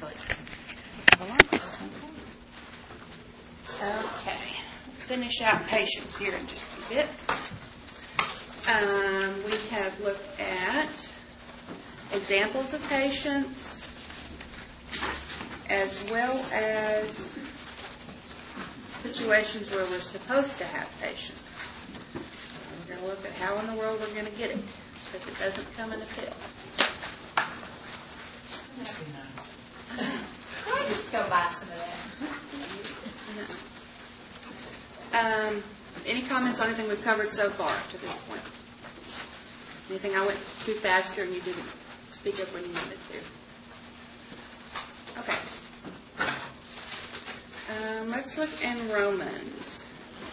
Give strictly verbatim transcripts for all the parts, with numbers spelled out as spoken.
Okay, finish out patience here in just a bit. Um, we have looked at examples of patience, as well as situations where we're supposed to have patience. We're going to look at how in the world we're going to get it, because it doesn't come in a pill. That'd be nice. I just go buy some of that. Um, any comments on anything we've covered so far to this point? Anything I went too fast here and you didn't speak up when you wanted to? Okay. Um, let's look in Romans.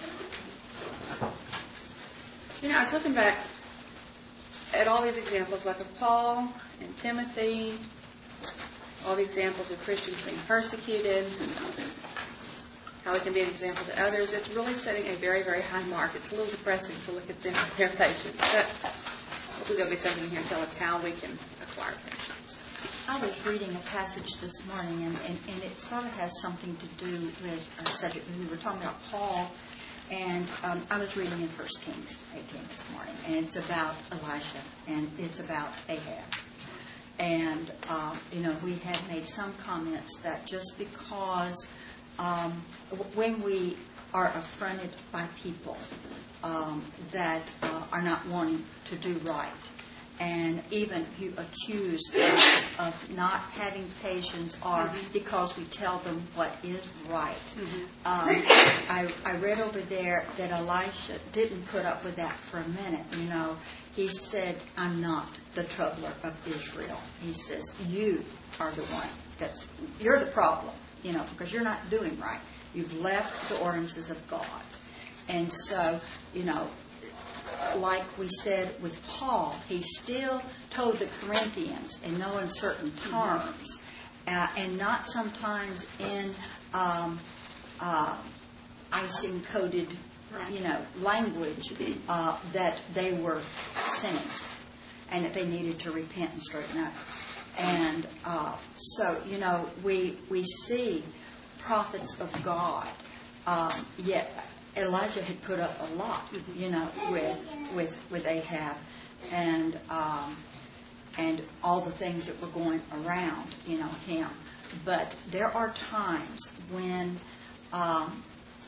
You know, I was looking back at all these examples, like of Paul and Timothy, all the examples of Christians being persecuted, how it can be an example to others. It's really setting a very, very high mark. It's a little depressing to look at them, their patience. But hopefully there'll be something here to tell us how we can acquire patience. I was reading a passage this morning, and, and, and it sort of has something to do with a subject. We were talking about Paul, and um, I was reading in First Kings eighteen this morning, and it's about Elisha, and it's about Ahab. And, uh, you know, we had made some comments that just because um, when we are affronted by people um, that uh, are not wanting to do right, and even you accuse us of not having patience or mm-hmm. because we tell them what is right. Mm-hmm. Um, I, I read over there that Elisha didn't put up with that for a minute, you know. He said, I'm not the troubler of Israel. He says, you are the one that's, you're the problem, you know, because you're not doing right. You've left the ordinances of God. And so, you know, like we said with Paul, he still told the Corinthians in no uncertain terms, uh, and not sometimes in um, uh, icing-coated you know, language uh, that they were sinning and that they needed to repent and straighten up. And uh, so, you know, we we see prophets of God, um, yet Elijah had put up a lot, you know, with with with Ahab and um, and all the things that were going around, you know, him. But there are times when um,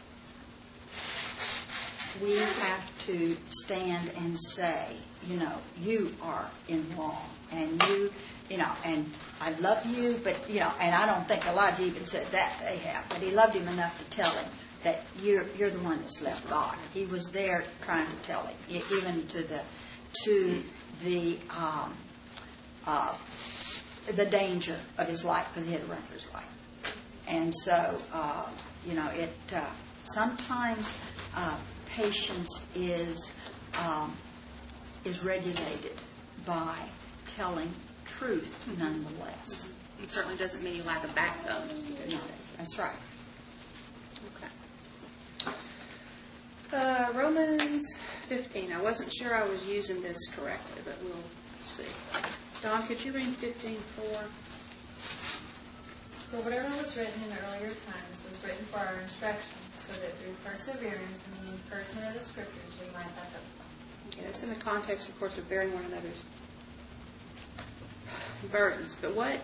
we have to stand and say, you know, you are in wrong, and you, you know, and I love you, but, you know, and I don't think Elijah even said that to Ahab, but he loved him enough to tell him that you're you're the one that's left God. He was there trying to tell him, even to the to the um, uh, the danger of his life, because he had to run for his life. And so, uh, you know, it uh, sometimes. Uh, Patience is um, is regulated by telling truth, nonetheless. It certainly doesn't mean you lack a backbone. No, that's right. Okay. Uh, Romans fifteen. I wasn't sure I was using this correctly, but we'll see. Dawn, could you read fifteen four? For whatever was written in earlier times was written for our instruction, so that through perseverance and the encouragement of the Scriptures we might have hope. Okay, that's in the context, of course, of bearing one another's burdens. But what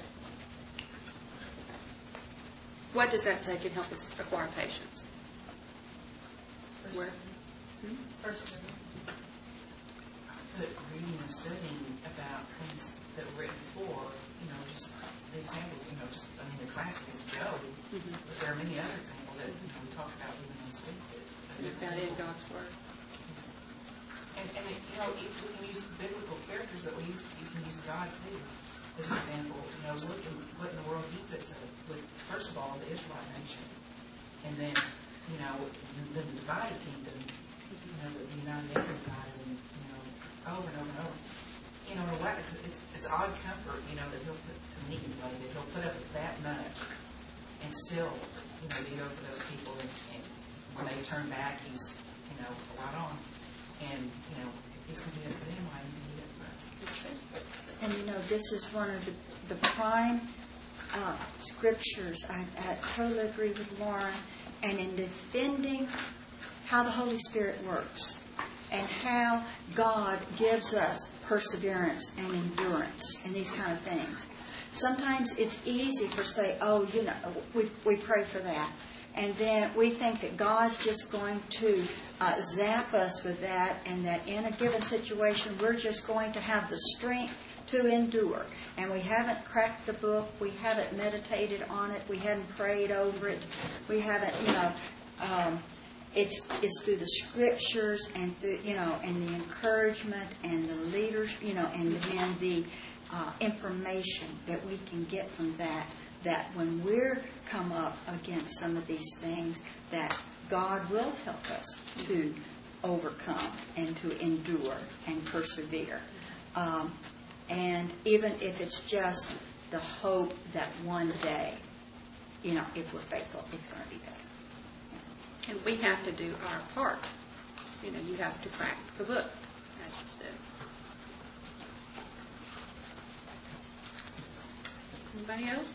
what does that say can help us acquire patience? Where? Hmm? Perseverance. But reading and studying about things that were written before, you know, just the examples, you know, just, I mean, the classic is Job, mm-hmm. but there are many other examples that, you know, we talked about even in Stupid. You found in God's Word. And, and it, you know, we can use biblical characters, but we use, you can use God, too, as an example. You know, look at what in the world he puts up with, first of all, the Israelite nation, and then, you know, the, the divided kingdom, you know, the United Empire, and, you know, over and over and over. You know, it's, it's odd comfort, you know, that he'll put, to me anyway, that he'll put up with that much and still, you know, be over for those people. And, and when they turn back, he's, you know, right on. And, you know, he's going to be up for them, why he can be up for us. And, you know, this is one of the, the prime uh, scriptures, I, I totally agree with Lauren, and in defending how the Holy Spirit works and how God gives us perseverance and endurance and these kind of things. Sometimes it's easy for say, oh, you know, we, we pray for that. And then we think that God's just going to uh, zap us with that, and that in a given situation we're just going to have the strength to endure. And we haven't cracked the book, we haven't meditated on it, we haven't prayed over it, we haven't, you know, um, it's it's through the scriptures and through, you know, and the encouragement and the leaders, you know, and then the uh, information that we can get from that, that when we're come up against some of these things, that God will help us to overcome and to endure and persevere. Um, and even if it's just the hope that one day, you know, if we're faithful, it's going to be better. And we have to do our part. You know, you have to crack the book, as you said. Anybody else?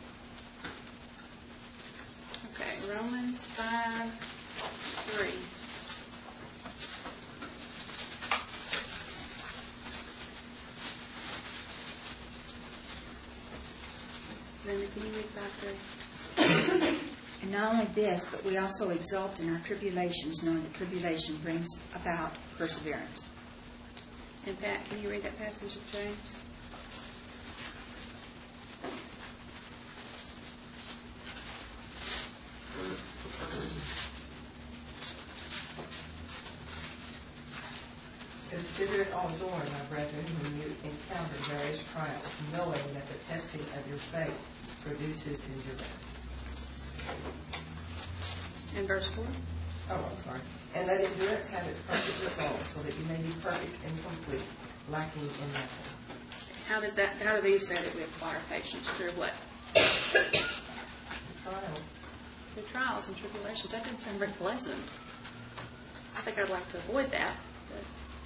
Okay, Romans five, three. Linda, can you read five, three? And not only this, but we also exult in our tribulations, knowing that tribulation brings about perseverance. And Pat, can you read that passage of James? Consider it all joy, my brethren, when you encounter various trials, knowing that the testing of your faith produces endurance. And verse four? Oh, I'm sorry. And let endurance have its perfect result, so that you may be perfect and complete, lacking in nothing. How does that? How do these say that we acquire patience through what? Trials. Through trials and tribulations. That doesn't sound very pleasant. I think I'd like to avoid that. But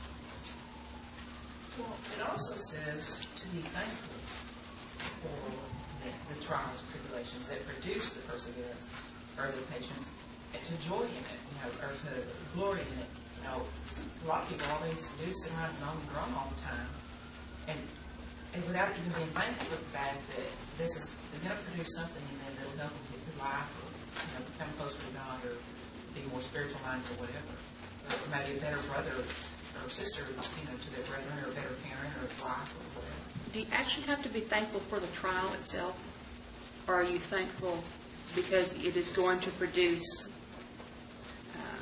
Well, it also says to be thankful for the, the trials, tribulations that produce the perseverance, or the patience, and to joy in it, you know, or to glory in it. You know, a lot of people always do sit around and moan and groan all the time, and and without even being thankful for the fact that this is going to produce something in them that will help them get through life, or you know, become closer to God, or be more spiritual minded, or whatever, or maybe a better brother or sister, you know, to their brethren, or a better parent, or a wife, or whatever. do you actually have to be thankful for the trial itself, or are you thankful because it is going to produce um,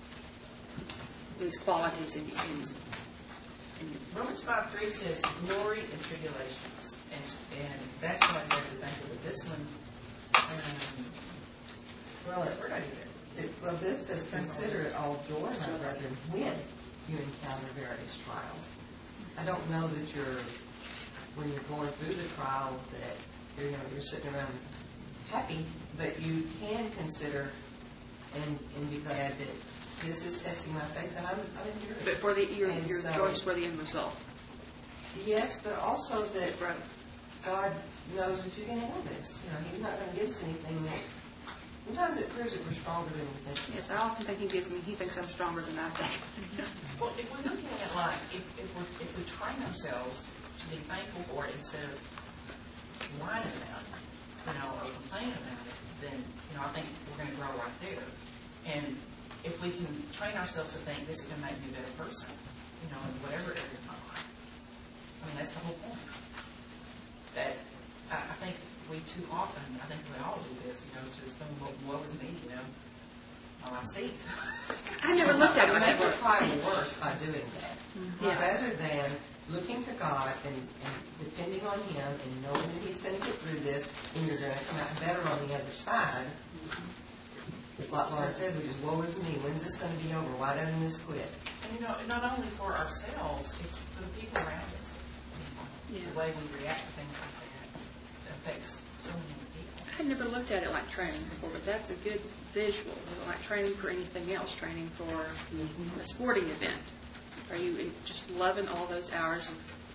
these qualities in you? In, in you? Romans five three says glory in tribulations, and and that's not exactly thankful. But this one, um, Well, it, we're not even. it, well, this says, consider it all joy, my brethren, when you encounter various trials. I don't know that you're, when you're going through the trial, that you're, you know, you're sitting around happy, but you can consider and, and be glad that this is testing my faith, and I'm, I'm enduring. But for the your, And your so- joys for the end result. Yes, but also that Right. God knows that you can handle this. You know, He's not going to give us anything that. Sometimes it proves that we're stronger than we think. Yes, I often think he gives me. He thinks I'm stronger than I think. Well, if we're looking at it like, if, if, we're, if we train ourselves to be thankful for it instead of whining about it, you know, or complaining about it, then, you know, I think we're going to grow right there. And if we can train ourselves to think this is going to make me a better person, you know, in whatever area of my life, I mean, that's the whole point. That I, I think we too often, I think we all do this, you know, just think, well, woe is me, you know, all I see. I never looked at it You like make your that. trial worse by doing that. Yeah. Rather than looking to God and, and depending on Him and knowing that He's going to get through this and you're going to come out better on the other side. Like Lauren said, which is, woe is me, when's this going to be over? Why doesn't this quit? And you know, not only for ourselves, it's for the people around us. Yeah. The way we react to things like that affects so many people. I had never looked at it like training before, but that's a good visual. Is it like training for anything else? Training for a sporting event? Are you just loving all those hours of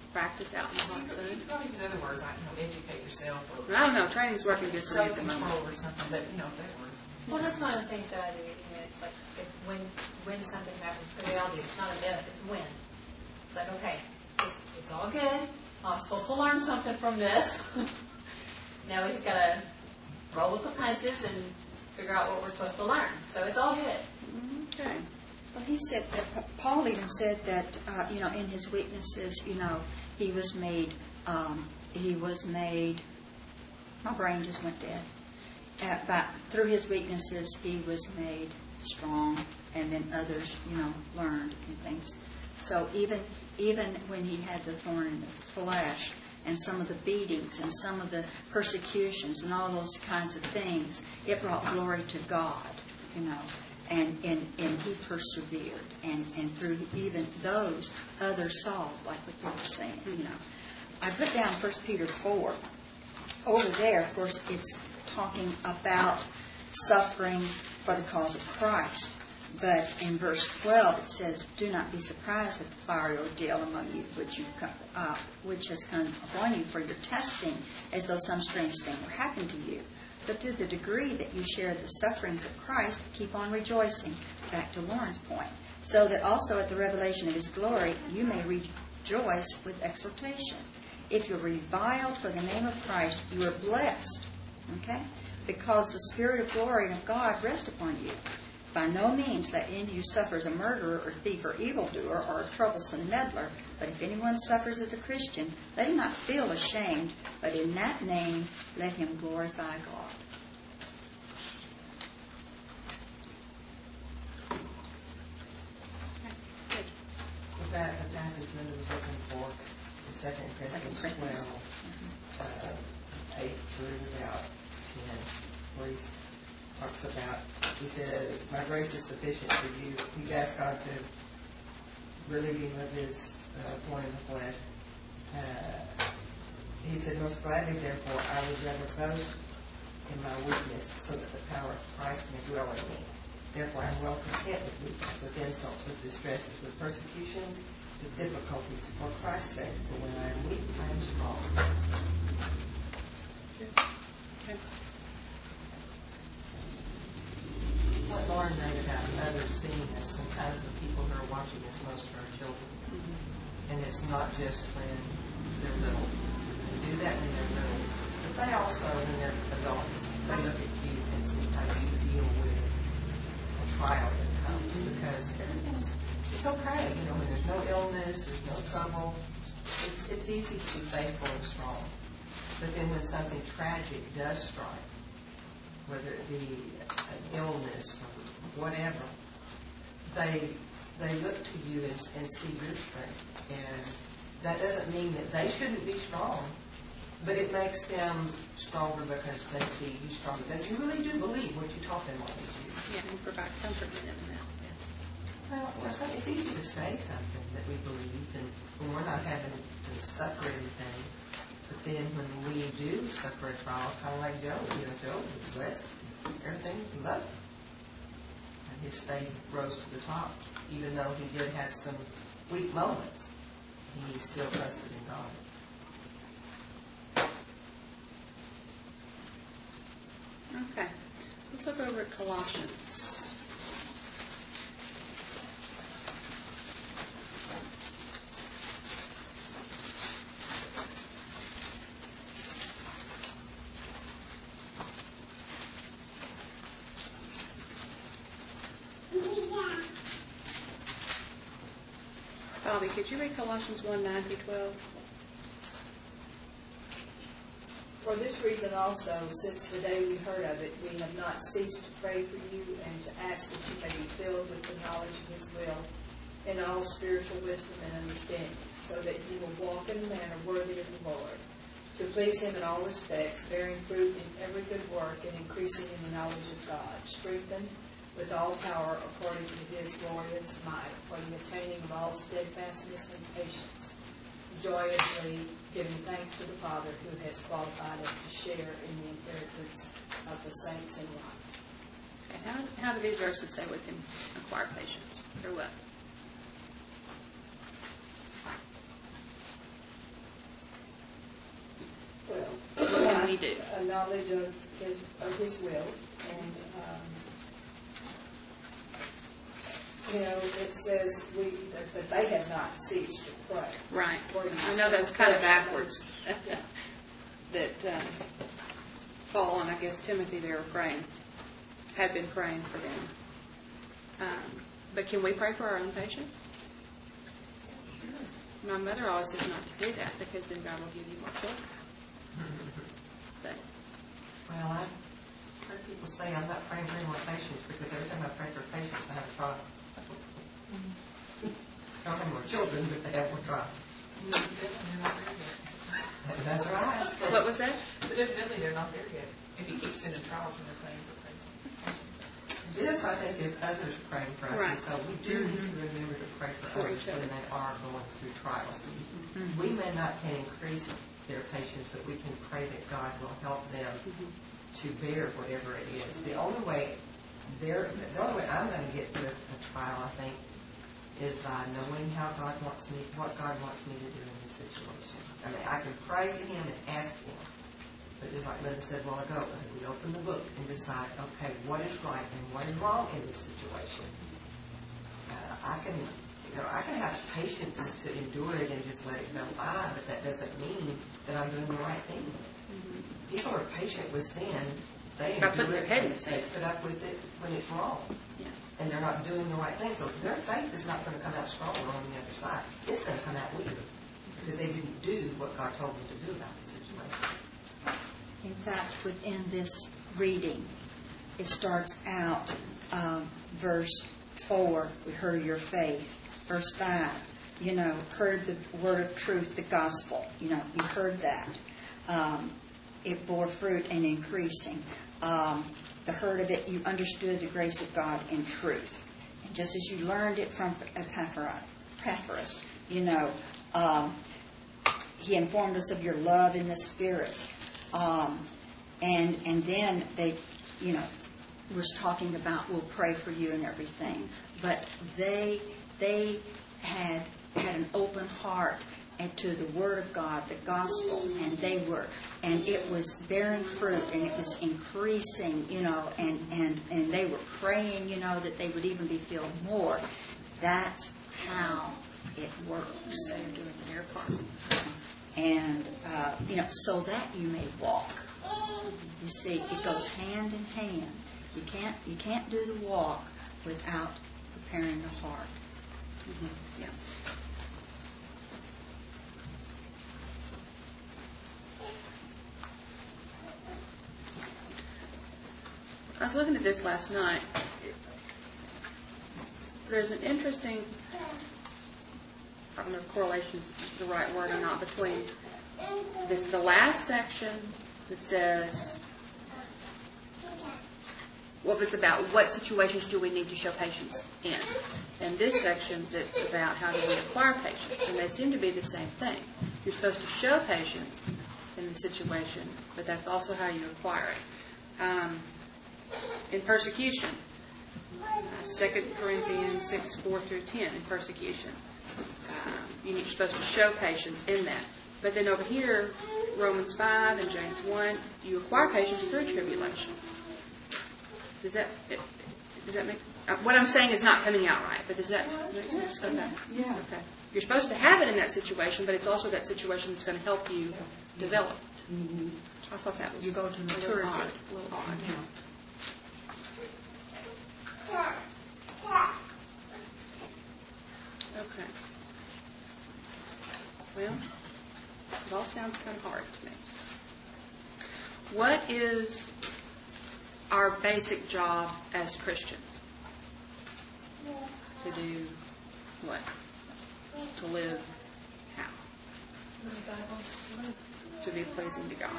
practice out in the hot You sun. could probably use other words, like, you know, educate yourself, or I don't know, training's working good for me at the moment. self-control or something, but, you know, that works. Well, that's one of the things that I do, you know, it's like, if, when, when something happens, because we all do, it's not a if, it's when. It's like, okay, it's, it's all good, I'm supposed to learn something from this. Now we just gotta roll with the punches and figure out what we're supposed to learn, so it's all good. Okay. Well, he said that, Paul even said that, uh, you know, in his weaknesses, you know, he was made, um, he was made, my brain just went dead. Uh, but through his weaknesses, he was made strong, and then others, you know, learned and things. So even even when he had the thorn in the flesh, and some of the beatings, and some of the persecutions, and all those kinds of things, it brought glory to God, you know. And, and, and he persevered, and, and through even those, others saw, like what they were saying, you know. I put down First Peter four. Over there, of course, it's talking about suffering for the cause of Christ. But in verse twelve, it says, "Do not be surprised at the fiery ordeal among you, which, you, uh, which has come upon you for your testing, as though some strange thing were happened to you. But to the degree that you share the sufferings of Christ, keep on rejoicing." Back to Lauren's point. "So that also at the revelation of his glory, you may rejoice with exultation. If you're reviled for the name of Christ, you are blessed." Okay? "Because the Spirit of glory and of God rest upon you. By no means that any of you suffers a murderer or thief or evildoer or a troublesome meddler, but if anyone suffers as a Christian, let him not feel ashamed, but in that name let him glorify God." Was that a passage Linda was looking for? The Second Corinthians twelve, uh, eight through about ten, where he talks about, he says, "My grace is sufficient for you." He's asked God to relieve him of his uh, thorn in the flesh. Uh, he said, "Most gladly, therefore, I would rather boast in my weakness, so that the power of Christ may dwell in me. Therefore, I am well content with weakness, with insults, with distresses, with persecutions, with difficulties, for Christ's sake. For when I am weak, I am strong." Okay. What Lauren read about others seeing us, sometimes the people who are watching us most are our children. Mm-hmm. And it's not just when they're little. They do that when they're little. But they also, when they're adults, they look at you and see how you deal with a trial that comes. Because everything's, it's okay. You know, when there's no illness, there's no trouble, it's, it's easy to be faithful and strong. But then when something tragic does strike, whether it be an illness or whatever, they they look to you and, and see your strength. And that doesn't mean that they shouldn't be strong, but it makes them stronger because they see you stronger. And you really do believe what you taught them all these years. Yeah, and provide comfort to them in that. Well, you know, so it's easy to say something that we believe, and when we're not having to suffer anything. But then when we do suffer a trial, kind of like Job, you know, Job was blessed. Everything was lovely. And his faith rose to the top. Even though he did have some weak moments, he still trusted in God. Okay. Let's look over at Colossians. Bobby, could you read Colossians one, nine through twelve? For this reason also, since the day we heard of it, we have not ceased to pray for you and to ask that you may be filled with the knowledge of His will in all spiritual wisdom and understanding, so that you will walk in a manner worthy of the Lord, to please Him in all respects, bearing fruit in every good work and increasing in the knowledge of God, strengthened with all power according to His glorious might, for the attaining of all steadfastness and patience, joyously giving thanks to the Father who has qualified us to share in the inheritance of the saints in light. And how, how do these verses say we can acquire patience? Or what? you do? A knowledge of his, of his will, and, um, you know, it says we, that that they have not ceased to pray. Right. For you. I know that's kind of backwards. Yeah. That uh, Paul and I guess Timothy, they were praying, had been praying for them. Um, but can we pray for our own patients? My mother always says not to do that because then God will give you more children. But Well, I've heard people say I'm not praying for any more patients because every time I pray for patients, I have a trial. Don't have more children, but they have more trials. That's right. what was that? So evidently they're not there yet. If you keep sending trials when they're praying for patients. This, I think, is others praying for us, Right. and so we do need to remember to pray for, For others each other. when they are going through trials. We may not can increase their patience, but we can pray that God will help them to bear whatever it is. The only way they're, the only way I'm going to get through a trial, I think, is by knowing how God wants me, what God wants me to do in this situation. I mean, I can pray to Him and ask Him, but just like Linda said a while ago, we open the book and decide, okay, what is right and what is wrong in this situation. Uh, I can, you know, I can have patience as to endure it and just let it go by, but that doesn't mean that I'm doing the right thing with it. Mm-hmm. People are patient with sin. They By putting endure their it. head in They the sand. put up with it when it's wrong. Yeah. And they're not doing the right thing. So their faith is not going to come out stronger on the other side. It's going to come out weaker because they didn't do what God told them to do about the situation. In fact, within this reading, it starts out, um, verse four, we heard of your faith. Verse five, you know, heard the word of truth, the gospel. You know, you heard that. Um, it bore fruit and increasing. Um, the heard of it, you understood the grace of God in truth. And just as you learned it from Epaphras, you know, um, he informed us of your love in the Spirit. Um, and and then they, you know, was talking about we'll pray for you and everything. But they they had had an open heart and to the Word of God, the gospel, and they were, and it was bearing fruit, and it was increasing, you know, and, and, and they were praying, you know, that they would even be filled more. That's how it works. They're doing their part. And, uh, you know, so that you may walk. You see, it goes hand in hand. You can't, you can't do the walk without preparing the heart. Mm-hmm. Yeah. I was looking at this last night. There's an interesting, I don't know if correlation is the right word or not, between this the last section that says, well, it's about what situations do we need to show patience in, and this section that's about how do we acquire patience, and they seem to be the same thing. You're supposed to show patience in the situation, but that's also how you acquire it. Um, in persecution, uh, Second Corinthians six, four through ten, in persecution. Um, you're supposed to show patience in that. But then over here, Romans five and James one, you acquire patience through tribulation. Does that, does that make, uh, what I'm saying is not coming out right, but does that make sense? Okay. Yeah. Okay. You're supposed to have it in that situation, but it's also that situation that's going to help you develop it. Mm-hmm. I thought that was You go to a little maturity. odd. A little odd. Yeah. Okay. Well, it all sounds kind of hard to me. What is our basic job as Christians? To do what? To live how? To be pleasing to God.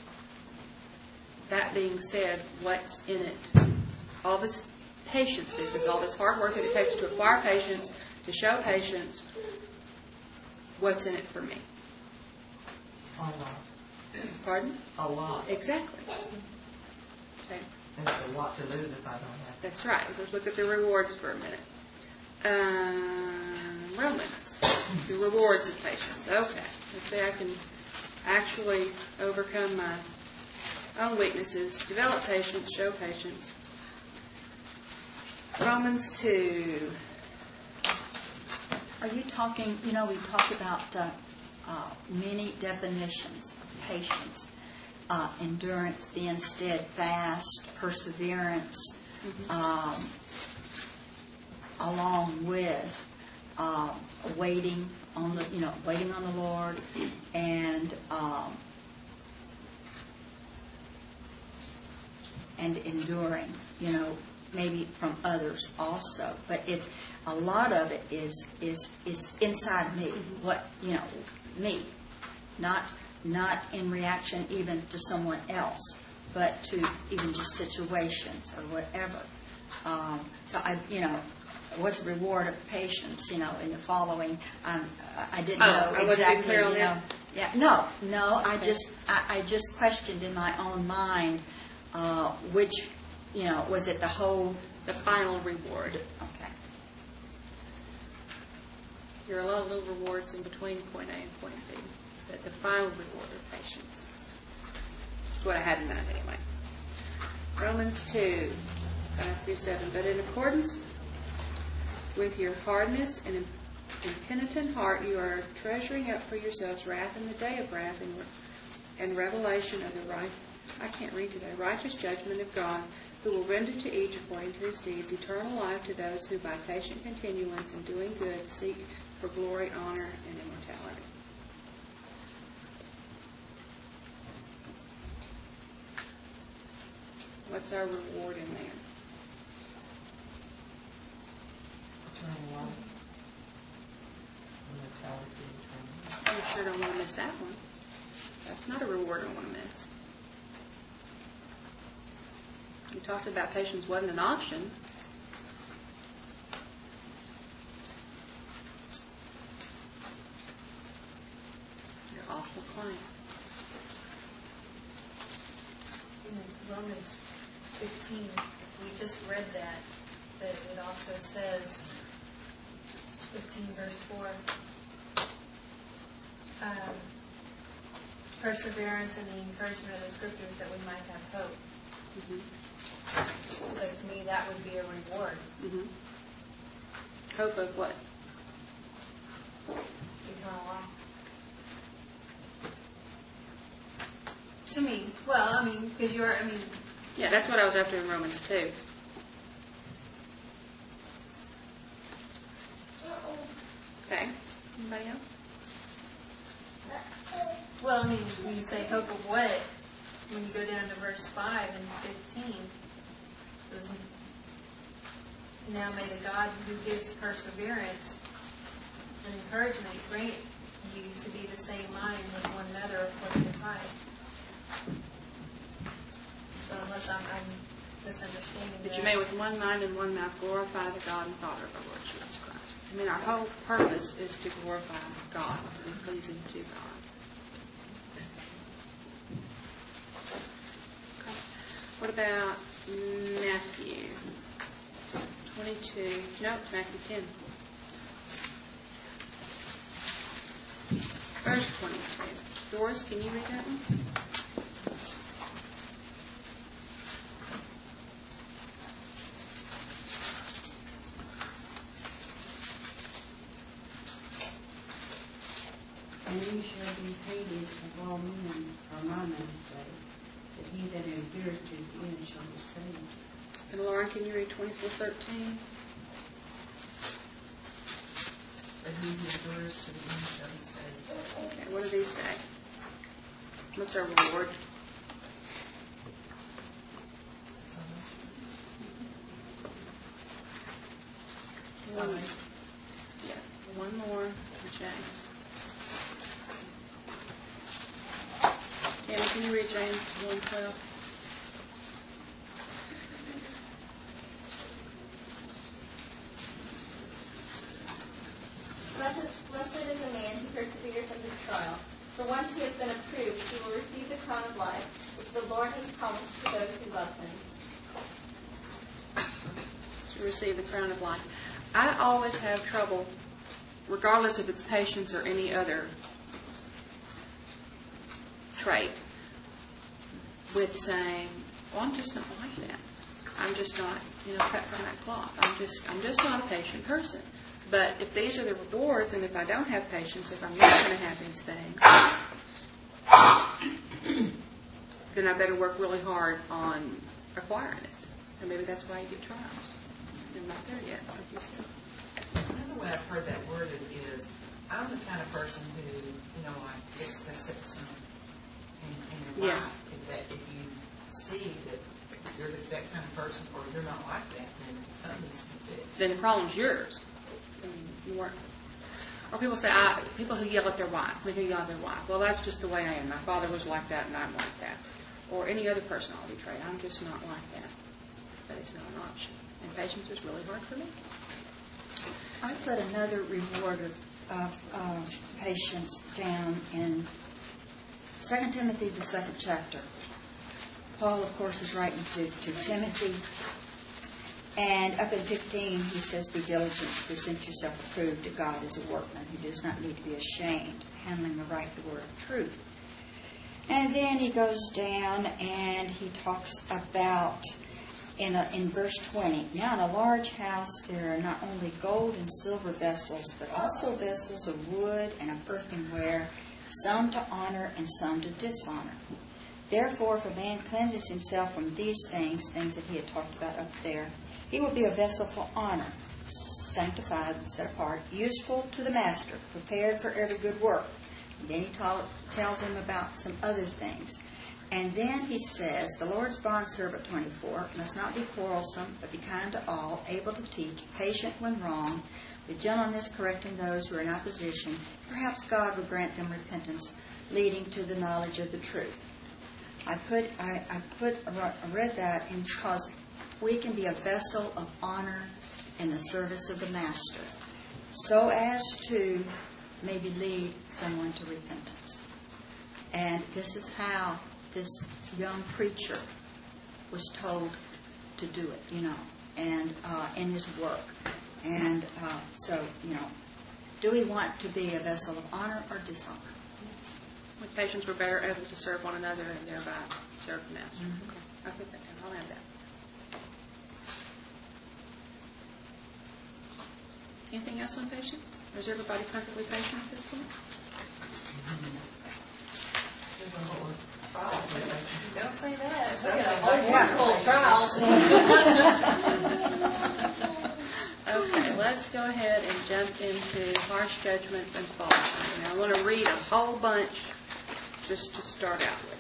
That being said, what's in it? All this patience business, all this hard work that it takes to acquire patience, to show patience, what's in it for me? A lot. Pardon? A lot. Exactly. Okay. And it's a lot to lose if I don't have it. That's right. Let's look at the rewards for a minute. Um, Romans, the rewards of patience. Okay. Let's say I can actually overcome my own weaknesses, develop patience, show patience. Romans two. Are you talking, you know, we talked about uh, uh, many definitions of patience. Uh, endurance, being steadfast, perseverance, um, along with uh, waiting on the, you know, waiting on the Lord, and um, and enduring, you know, maybe from others also. But it's a lot of it is is is inside me. What, you know, me, not. not in reaction even to someone else, but to even just situations or whatever. Um, so I, you know, what's the reward of patience? You know, in the following, um, I didn't Oh, know I wasn't exactly. clear on you know, that? yeah, no, no. I Okay. just, I, I just questioned in my own mind uh, which, you know, was it the whole? The final reward. Okay. There are a lot of little rewards in between point A and point B. But the final reward of patience. That's what I had in mind anyway. Romans two, five through seven. But in accordance with your hardness and impenitent heart, you are treasuring up for yourselves wrath in the day of wrath and, and revelation of the right, I can't read today, righteous judgment of God, who will render to each according to his deeds eternal life to those who by patient continuance in doing good seek for glory, honor, and immortality. What's our reward in there? Eternal life. Immortality, eternal. I sure don't want to miss that one. That's not a reward I want to miss. You talked about patience wasn't an option. You're awful client. In Romans fifteen, we just read that, but it also says, fifteen verse four, um, perseverance and the encouragement of the scriptures that we might have hope. Mm-hmm. So to me, that would be a reward. Mm-hmm. Hope of what? Eternal life. To me, well, I mean, because you're, I mean, Yeah, that's what I was after in Romans two. Okay. Anybody else? well, I mean, when you say hope of what, when you go down to verse five and fifteen, it says, now may the God who gives perseverance and encouragement grant you to be the same mind with one another according to Christ. So unless I'm, I'm misunderstanding That that. you may with one mind and one mouth glorify the God and Father of our Lord Jesus Christ. I mean, our whole purpose is to glorify God, to be pleasing to God. Okay. What about Matthew twenty-two? No, Matthew ten. Verse twenty-two. Doris, can you read that one? And you shall be hated of all men for my name's sake, but he that endureth to the end shall be saved. And Lauren, can you read twenty-four thirteen? But he who endures to the end shall be saved. Okay, what do these say? What's our reward? One. Yeah, one more for James. Tammy, can you read James one twelve? Blessed, blessed is the man who perseveres in his trial, for once he has been approved, he will receive the crown of life, which the Lord has promised to those who love him. To receive the crown of life. I always have trouble, regardless if it's patience or any other trait, with saying, well, I'm just not like that. I'm just not, you know, cut from that cloth. I'm just, I'm just not a patient person. But if these are the rewards, and if I don't have patience, if I'm not going to have these things, then I better work really hard on acquiring it. And maybe that's why you get trials. You're not there yet, like you said. Another way I've heard that worded is, I'm the kind of person who, you know, like, it's the six in, in your Yeah. life. If that, if you see that you're the, that kind of person, or you're not like that, then something needs to be fixed. Then the problem's yours. And you weren't. Or people say, I, people who yell at their wife, who yell at their wife. Well, that's just the way I am. My father was like that, and I'm like that. Or any other personality trait. I'm just not like that. But it's not an option. And patience is really hard for me. I put another reward of, of uh, patience down in Second Timothy, the second chapter. Paul, of course, is writing to, to Timothy. And up in fifteen, he says, be diligent to present yourself approved to God as a workman who does not need to be ashamed, handling the right the word of truth. And then he goes down and he talks about, in, a, in verse twenty, now in a large house there are not only gold and silver vessels, but also vessels of wood and of earthenware, some to honor and some to dishonor. Therefore, if a man cleanses himself from these things, things that he had talked about up there, he will be a vessel for honor, sanctified, set apart, useful to the master, prepared for every good work. And then he ta- tells him about some other things. And then he says, the Lord's bondservant, twenty-four, must not be quarrelsome, but be kind to all, able to teach, patient when wrong, with gentleness correcting those who are in opposition. Perhaps God will grant them repentance, leading to the knowledge of the truth. I put, I, I put, I read that in because we can be a vessel of honor in the service of the Master, so as to maybe lead someone to repentance. And this is how this young preacher was told to do it, you know, and uh, in his work. And uh, so, you know, do we want to be a vessel of honor or dishonor? With patience, we're better able to serve one another and thereby serve the Master. Mm-hmm. Okay. I'll put that down. I'll add that. Anything else on patience? Or is everybody perfectly patient at this point? Don't say that. So, We got a yeah. whole world full of trials. Okay, let's go ahead and jump into harsh judgment and false. Now, I want to read a whole bunch just to start out with.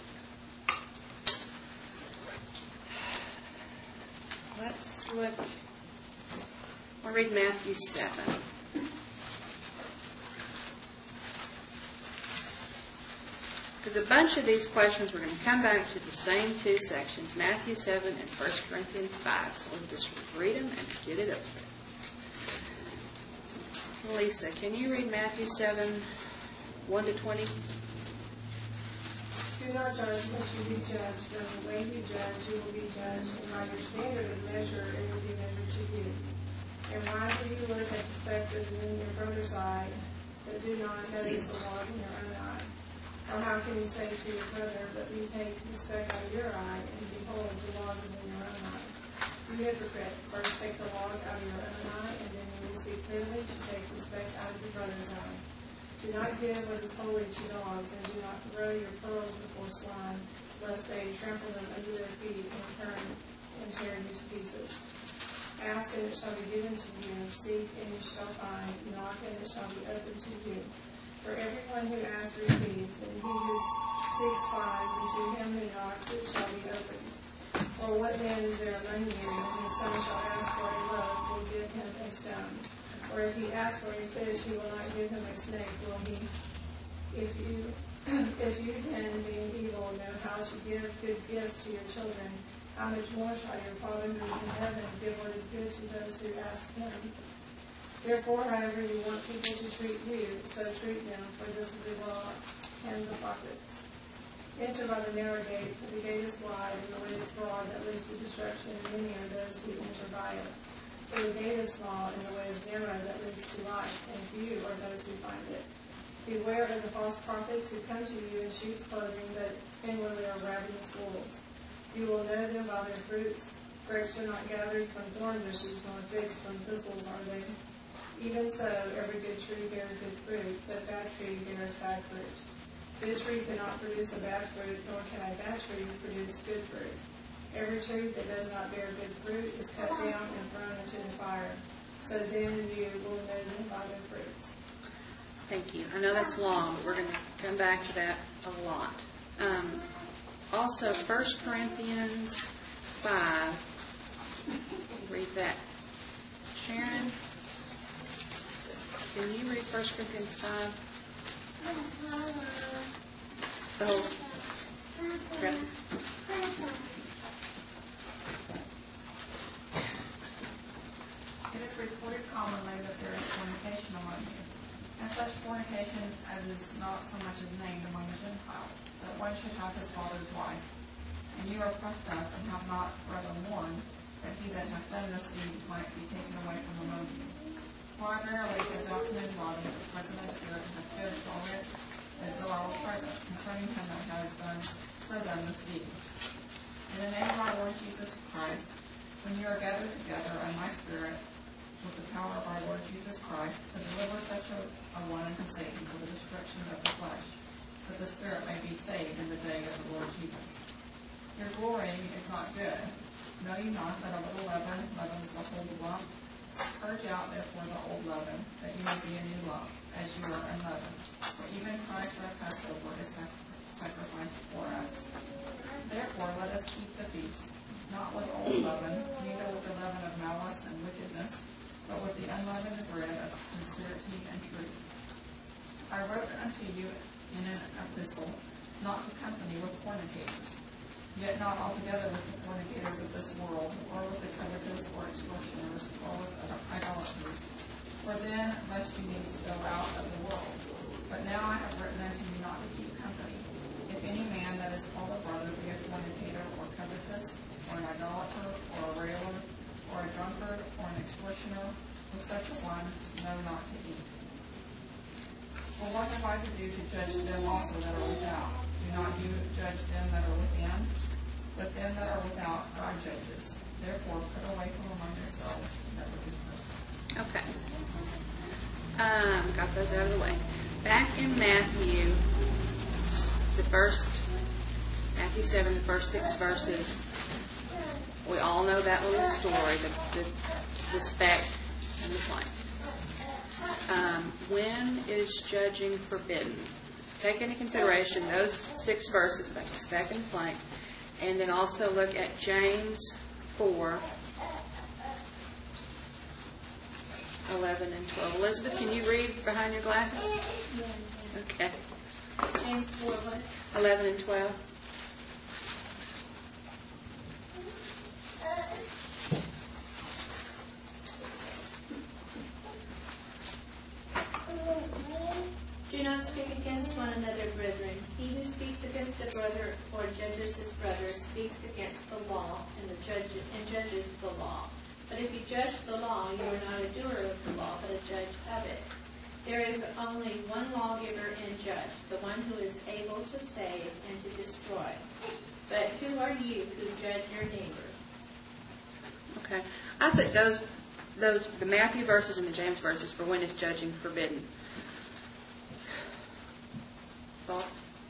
Let's look. I'll read Matthew seven. Because a bunch of these questions, we're going to come back to the same two sections, Matthew seven and First Corinthians five. So we'll just read them and get it over with. Lisa, can you read Matthew seven, one to twenty? Do not judge, lest you be judged. For the way you judge, you will be judged, and by your standard of measure, it will be measured to you. And why do you look at the speck that is in your brother's eye, but do not notice the log in your own eye? Or how can you say to your brother, but you take the speck out of your eye, and behold, the log is in your own eye? You hypocrite, first take the log out of your own eye, and then you will see clearly to take the speck out of your brother's eye. Do not give what is holy to dogs, and do not throw your pearls before swine, lest they trample them under their feet and turn and tear you to pieces. Ask, and it shall be given to you. Seek, and you shall find. Knock, and it shall be opened to you. For everyone who asks receives, and he who seeks finds, and to him who knocks it shall be opened. Or what man is there among you, when his son shall ask for a loaf, will give him a stone? Or if he asks for a fish, he will not give him a snake, will he? If you, if you then, being evil, know how to give good gifts to your children, how much more shall your Father who is in heaven give what is good to those who ask him? Therefore, however you want people to treat you, so treat them, for this is the law and the prophets. Enter by the narrow gate, for the gate is wide, and the way is broad that leads to destruction, and many are those who enter by it. For the gate is small, and the way is narrow that leads to life, and few are those who find it. Beware of the false prophets who come to you in sheep's clothing, but and when they are ravenous wolves. You will know them by their fruits. Grapes are not gathered from thorn bushes, nor figs from thistles are they. Even so, every good tree bears good fruit, but bad tree bears bad fruit. Good tree cannot produce a bad fruit, nor can a bad tree produce good fruit. Every tree that does not bear good fruit is cut down and thrown into the fire. So then you will know them by their fruits. Thank you. I know that's long, but we're going to come back to that a lot. Um, also, First Corinthians five. Read that. Sharon, can you read First Corinthians five? The whole chapter. It is reported commonly that there is fornication among you, and such fornication as is not so much as named among the Gentiles, that one should have his father's wife. And you are puffed up, and have not rather warned, that he that hath done this deed might be taken away from among you. For I verily, as absent in body, but present in spirit, has judged all it, as though I were present, concerning him that has done so done this deed. In the name of our Lord Jesus Christ, when you are gathered together in my spirit, with the power of our Lord Jesus Christ, to deliver such a, a one unto Satan for the destruction of the flesh, that the spirit may be saved in the day of the Lord Jesus. Your glorying is not good. Know you not that a little leaven leavens the whole lump? Purge out therefore the old leaven, that you may be a new lump, as you are unleavened. For even Christ our Passover is sac- sacrificed for us. Therefore let us keep the feast, not with old leaven, neither with the leaven of malice and wickedness, but with the unleavened bread of sincerity and truth. I wrote unto you in an epistle, not to company with fornicators, yet not altogether with the fornicators of this world, or with the covetous, or extortioners, or with idolaters. For then must you needs go out of the world. But now I have written unto you not to keep company. If any man that is called a brother be a fornicator, or covetous, or an idolater, or a railer, or a drunkard, or an extortioner, with such a one know not to eat. For what have I to do to judge them also that are without? Do not you judge them that are within? But them that are without, God judges. Therefore, put away from among yourselves that wicked person. Okay. Um, got those out of the way. Back in Matthew, the first, Matthew seven, the first six verses, we all know that little story, the, the, the speck and the plank. Um, when is judging forbidden? Take into consideration those six verses about the speck and plank, and then also look at James four, eleven and twelve. Elizabeth, can you read behind your glasses? Okay. James four, what? eleven and twelve. Do not speak against one another, brethren. He who speaks against a brother or judges his brother speaks against the law and the judge and judges the law. But if you judge the law, you are not a doer of the law, but a judge of it. There is only one lawgiver and judge, the one who is able to save and to destroy. But who are you who judge your neighbor? Okay. I put those, those, the Matthew verses and the James verses for when is judging forbidden. Thoughts?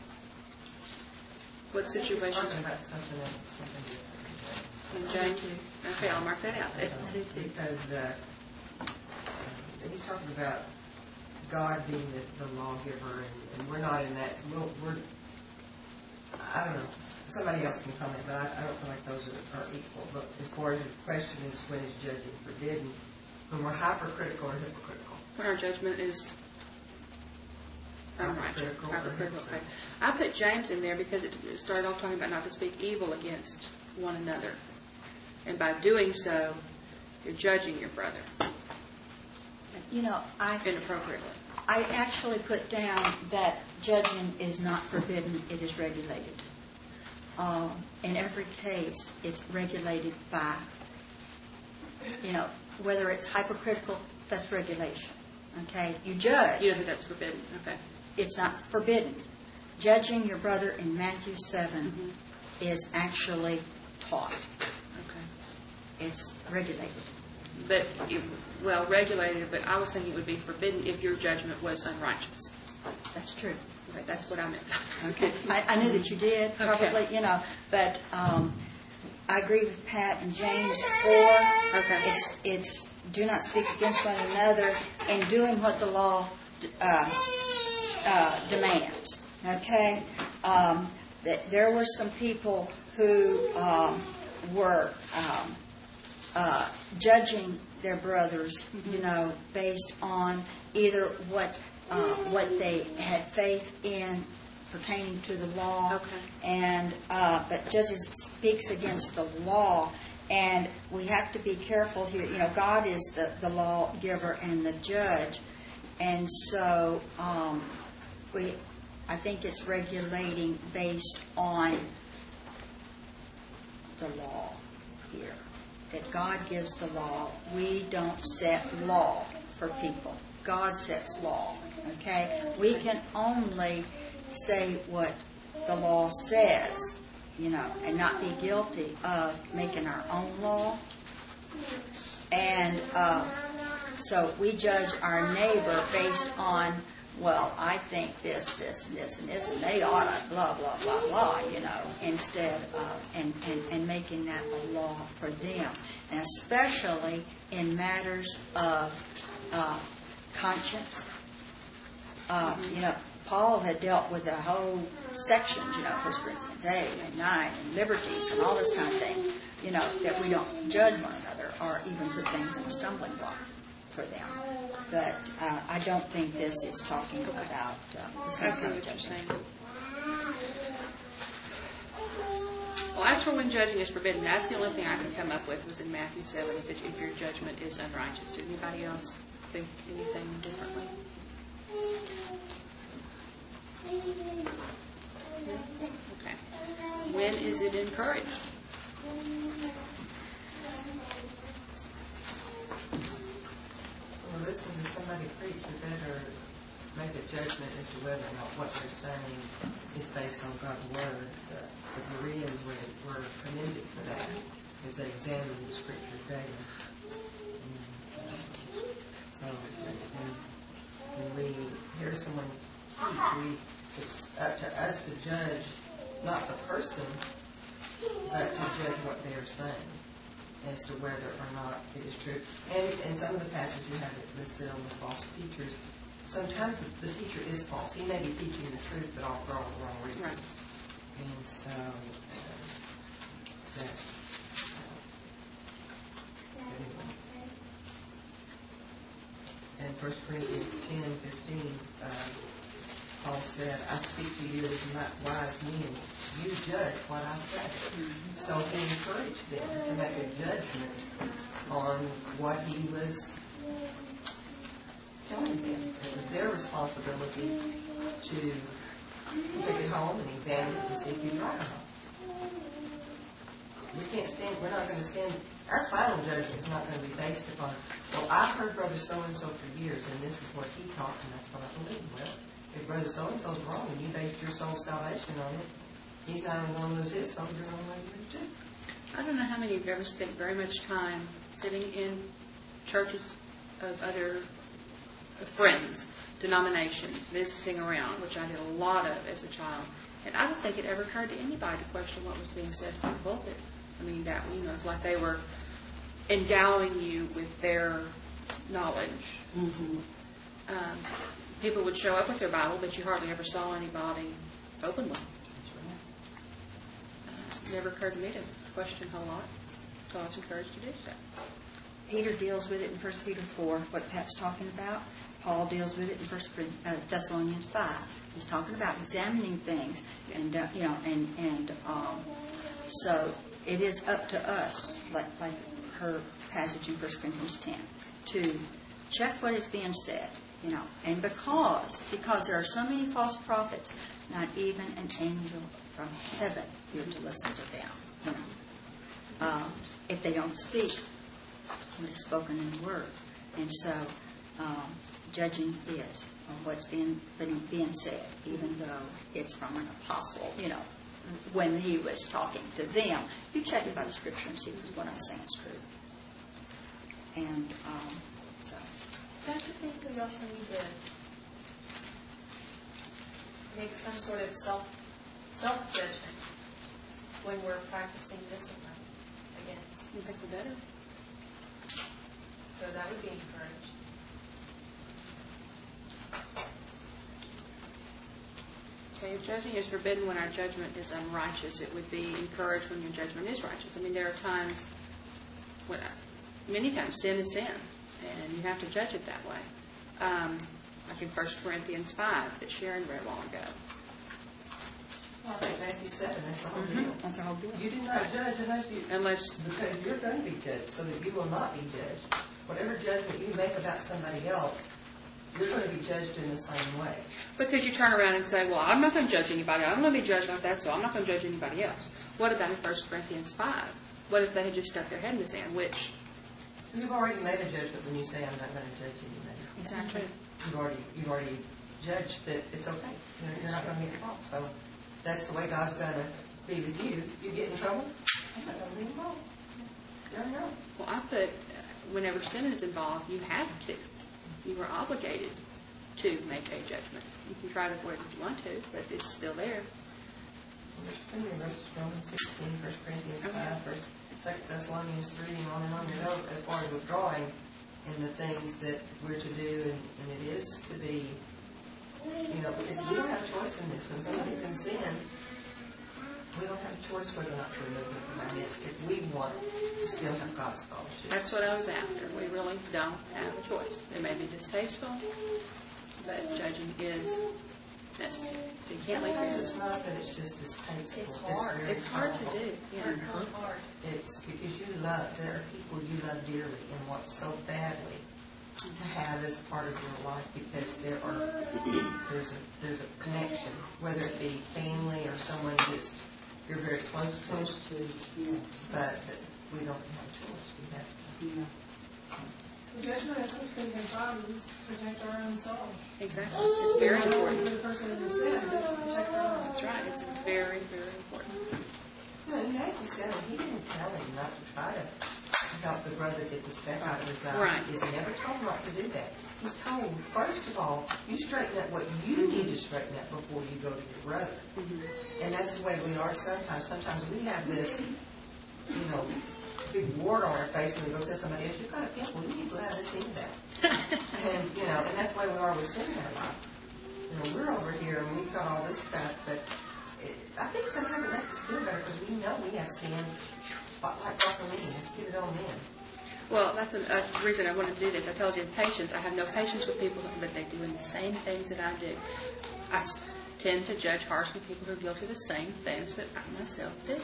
What situation? He's talking about something else, something different. In James? Okay, I'll mark that out. I do too. Because uh, he's talking about God being the, the lawgiver, and, and we're not in that. We'll, we're, I don't know. Somebody else can comment, but I, I don't feel like those are, are equal. But as far as your question is, when is judging forbidden? When we're hypercritical or hypocritical? When our judgment is unrighteous. Hypercritical or Hypercritical. Okay. hypocritical. I put James in there because it started off talking about not to speak evil against one another. And by doing so, you're judging your brother You know, I, inappropriately. I actually put down that judging is not forbidden, it is regulated. Um, in every case, it's regulated by, you know, whether it's hypercritical, that's regulation. Okay? You judge. You know that that's forbidden. Okay. It's not forbidden. judging your brother in Matthew seven Mm-hmm. is actually taught. Okay. It's regulated. But, it- well, regulated, but I was thinking it would be forbidden if your judgment was unrighteous. That's true. Okay, that's what I meant. Okay. I, I knew that you did, probably, Okay. you know, but um, I agree with Pat and James four. Okay. It's, it's do not speak against one another and doing what the law uh, uh, demands. Okay? Um, that there were some people who um, were um, uh, judging their brothers, you know, based on either what uh, what they had faith in pertaining to the law, Okay. and uh, but judges speaks against the law, and we have to be careful here. You know, God is the the lawgiver and the judge, and so um, we. I think it's regulating based on the law here. That God gives the law. We don't set law for people. God sets law. Okay? We can only say what the law says, you know, and not be guilty of making our own law. And uh, so we judge our neighbor based on, well, I think this, this, and this, and this, and they ought to blah, blah, blah, blah, you know, instead of, and, and, and making that a law for them. And especially in matters of uh, conscience. Uh, you know, Paul had dealt with the whole sections, you know, First Corinthians eight and nine, and liberties and all this kind of thing, you know, that we don't judge one another or even put things in a stumbling block for them. But uh, I don't think this is talking about uh, the same I see kind of what you're judgment. saying. Well, as for when judging is forbidden, that's the only thing I can come up with was in Matthew seven, if, it, if your judgment is unrighteous. Did anybody else think anything differently? Okay. When is it encouraged? Well, listening to somebody preach, you better make a judgment as to whether or not what they're saying is based on God's Word. The, the Bereans were, were commended for that, as they examined the Scriptures daily. And, uh, so, when, when we hear someone teach, we, it's up to us to judge not the person, but to judge what they are saying as to whether or not it is true. And in some of the passages you have it listed on the false teachers. Sometimes the, the teacher is false. He may be teaching the truth, but all for all the wrong reasons. Right. And so uh, that. Uh, anyway. And First Corinthians ten fifteen, uh, Paul said, "I speak to you as not wise men. You judge what I say." Mm-hmm. So he encouraged them to make a judgment on what he was telling them. It was their responsibility to take it home and examine it to see if he's right or not. We can't stand, we're not going to stand, our final judgment is not going to be based upon, well, I've heard Brother So-and-so for years, and this is what he taught, and that's what I believe. Well, if Brother So-and-so's wrong, and you based your soul's salvation on it, he's not only going to lose his soul, you're going to lose too. I don't know how many of you have ever spent very much time sitting in churches of other friends, denominations, visiting around, which I did a lot of as a child. And I don't think it ever occurred to anybody to question what was being said from the pulpit. I mean, that, you know, it's like they were endowing you with their knowledge. Mm-hmm. Um, people would show up with their Bible, but you hardly ever saw anybody open one. Uh, it never occurred to me to question a whole lot. So I was encouraged to do so. Peter deals with it in First Peter four, what Pat's talking about. Paul deals with it in First Thessalonians five. He's talking about examining things, and uh, you know, and and um, so it is up to us, like like her passage in First Corinthians ten, to check what is being said, you know, and because because there are so many false prophets, not even an angel from heaven here to listen to them, you know, uh, if they don't speak what is spoken in the Word, and so um, judging is on what's being, being being said, even though it's from an apostle, you know, when he was talking to them. You check it by the scripture and see if what I'm saying is true. And um, so. Don't you think we also need to make some sort of self self judgment when we're practicing discipline against? You think we're better? So that would be encouraged. Okay, if judging is forbidden when our judgment is unrighteous, it would be encouraged when your judgment is righteous. I mean, there are times, when, many times, sin is sin, and you have to judge it that way. Um, like in First Corinthians five that Sharon read a while ago. Well, I think Matthew seven, that's the whole deal. That's the whole deal. You do not judge unless you, Unless, because you're going to be judged, so that you will not be judged. Whatever judgment you make about somebody else, you're going to be judged in the same way. but could you turn around and say, well, I'm not going to judge anybody. I'm going to be judged like that, so I'm not going to judge anybody else. What about in First Corinthians five? What if they had just stuck their head in the sand, which... You've already made a judgment when you say, I'm not going to judge anybody. Exactly. You've already, you've already judged that it's okay. You're, you're not going to get involved. So that's the way God's going to be with you. You get in trouble, I'm not going to be involved. No, no. Well, I put, uh, whenever sin is involved, you have to. You are obligated to make a judgment. You can try to avoid it if you want to, but it's still there. There's verses, Romans sixteen, First Corinthians five, First, Second Thessalonians three, and on and on. You know, as far as withdrawing and the things that we're to do, and, and it is to be, you know, because we don't have a choice in this. When somebody's in sin, we don't have a choice whether or not to remove them from our midst if we want to still have God's fellowship. That's what I was after. We really don't have a choice. It may be distasteful, but judging is necessary. So you can't leave Sometimes your... it's not that it's just distasteful. It's hard. very It's hard to powerful. do. Yeah. It's really hard. It's because you love, there are people you love dearly and want so badly to have as part of your life because there are, there's a, there's a connection, whether it be family or someone just you're very close to, Close to, yeah. but we don't have a choice. We have to. Yeah. The judgment is supposed to be God, we protect our own soul. Exactly. It's very Not only important. for the person in the sin, but to protect our own. That's right. It's very, very important. You know, in Matthew seven, he didn't tell him not to try to help the brother get the speck out of his eye. Right. He never told him not to do that. He's told him, first of all, you straighten up what you need to straighten up before you go to your brother. Mm-hmm. And that's the way we are sometimes. Sometimes we have this, you know, big wart on our face and we go tell somebody else, you've got a pimple, you need to allow this in there. And, you know, and that's the way we are with sin in our life. You know, we're over here and we've got all this stuff, but it, I think sometimes it makes us feel better because we know we have sin. Spotlight's off of me. Let's get it on in. Well, that's a, a reason I wanted to do this. I told you, patience. I have no patience with people, but they're doing the same things that I do. I s- tend to judge harshly people who are guilty of the same things that I myself do.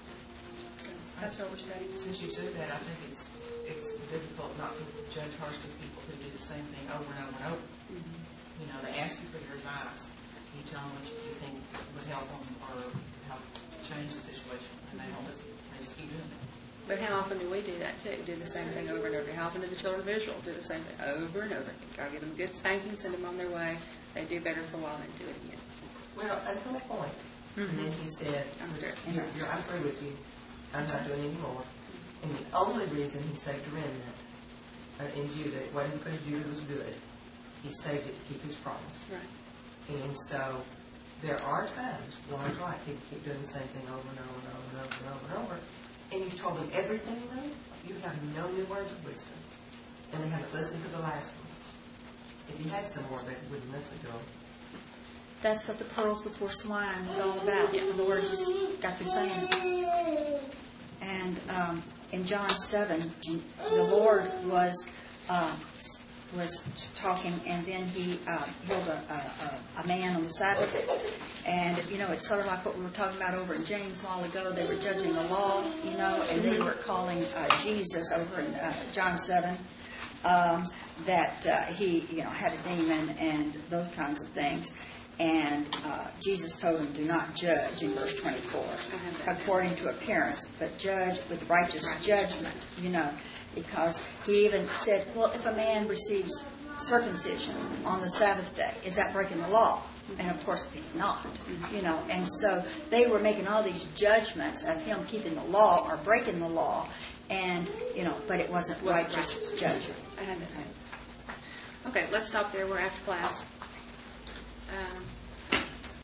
That's what we're studying. Since you said that, I think it's it's difficult not to judge harshly people who do the same thing over and over and over. Mm-hmm. You know, they ask you for your advice. You tell them what you think would help them or help change the situation, and they don't listen. They just keep doing it. But how often do we do that too? Do the same thing over and over. How often do the children of Israel do the same thing over and over? Gotta give them a good spanking, send them on their way. They do better for a while, then do it again. Well, until a point. And then he said, I'm through. you're, you're, I'm through with you. I'm not doing any more. And the only reason he saved a remnant uh, in Judah, it wasn't because Judah was good. He saved it to keep his promise. Right. And so there are times, Lord's right, people keep doing the same thing over and over and over and over and over and over. And you've told them everything right, you have no new words of wisdom. And they haven't listened to the last ones. If you had some more, they wouldn't listen to them. That's what the pearls before swine was all about. The Lord just got through saying. And um, in John seven, the Lord was uh, was talking, and then he uh, healed a, a, a man on the Sabbath. And, you know, it's sort of like what we were talking about over in James a while ago. They were judging the law, you know, and they were calling uh, Jesus over in uh, John seven, um, that uh, he, you know, had a demon and those kinds of things. And uh, Jesus told him, do not judge in verse twenty-four, according to appearance, but judge with righteous judgment, you know, because he even said, well, if a man receives circumcision on the Sabbath day, is that breaking the law? And of course, it's not, you know. And so they were making all these judgments of him keeping the law or breaking the law, and you know, but it wasn't Wasn't righteous righteous. judgment. I had that. Okay, let's stop there. We're after class.